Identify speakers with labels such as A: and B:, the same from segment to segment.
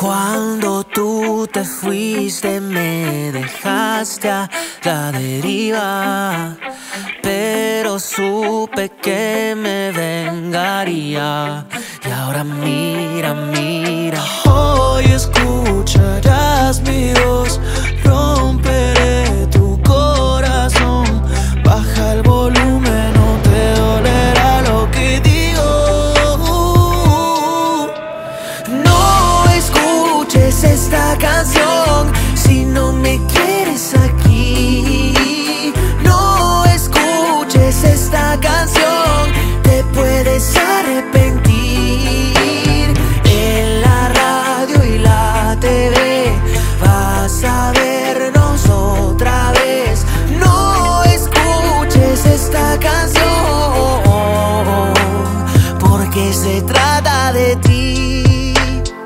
A: Cuando tú te fuiste me dejaste a la deriva, pero supe que me vengaría. Y ahora mira, mira. Hoy escucharás mi voz, romperé tu corazón. Baja el volumen, no te dolerá lo que digo. No escuches esta canción si no me quieres aquí. No escuches esta canción, te puedes arrepentir. En la radio y la TV vas a vernos otra vez. No escuches esta canción, porque se trata de ti.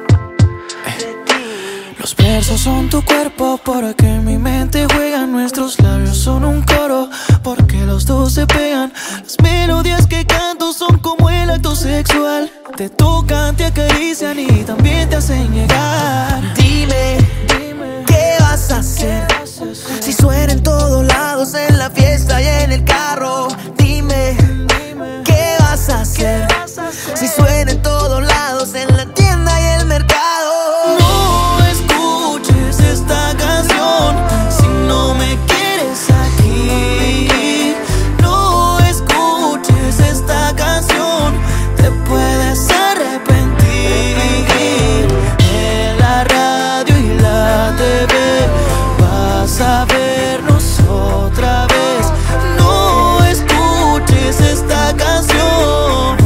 A: Los versos son tu cuerpo, porque en mi mente juegan. Nuestros labios son un coro, porque los dos se pegan. Las melodías que canto son como el acto sexual. Te tocan, te acarician y también te hacen llegar. Dime, ¿qué vas a hacer? Si suena en todos lados, en la fiesta y en el carro. Dime, ¿qué vas a hacer? Si suena en todos lados, en la tienda y el mercado. No escuches esta canción si no me quieres aquí. No escuches esta canción, te puedes arrepentir. En la radio y la TV vas a vernos otra vez. No escuches esta canción,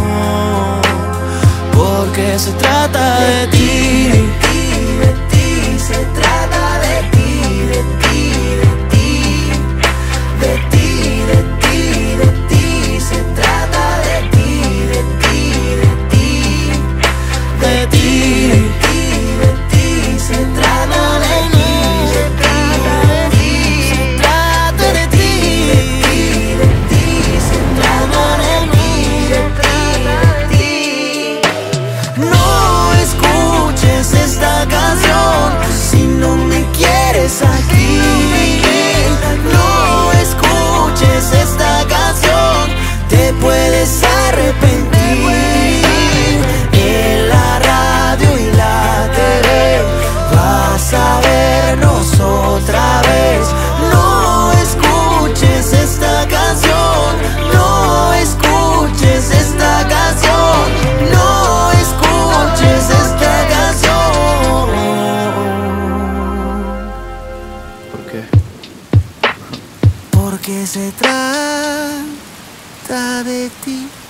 A: porque se trata de ti. De ti, se trata de ti, de ti, de ti. De ti, de ti, de ti, se trata de ti, de ti, de ti. De ti, de ti, se trata de ti, se trata de ti. Se trata de ti, de ti, se trata de ti, se trata de ti. No escuches esta canción si no me quieres aquí. No escuches esta canción, te puedes arrepentir. En la radio y la TV vas a vernos otra vez. No escuches esta canción, no escuches esta canción, no escuches esta canción.
B: ¿Por qué?
A: Porque se trata de ti.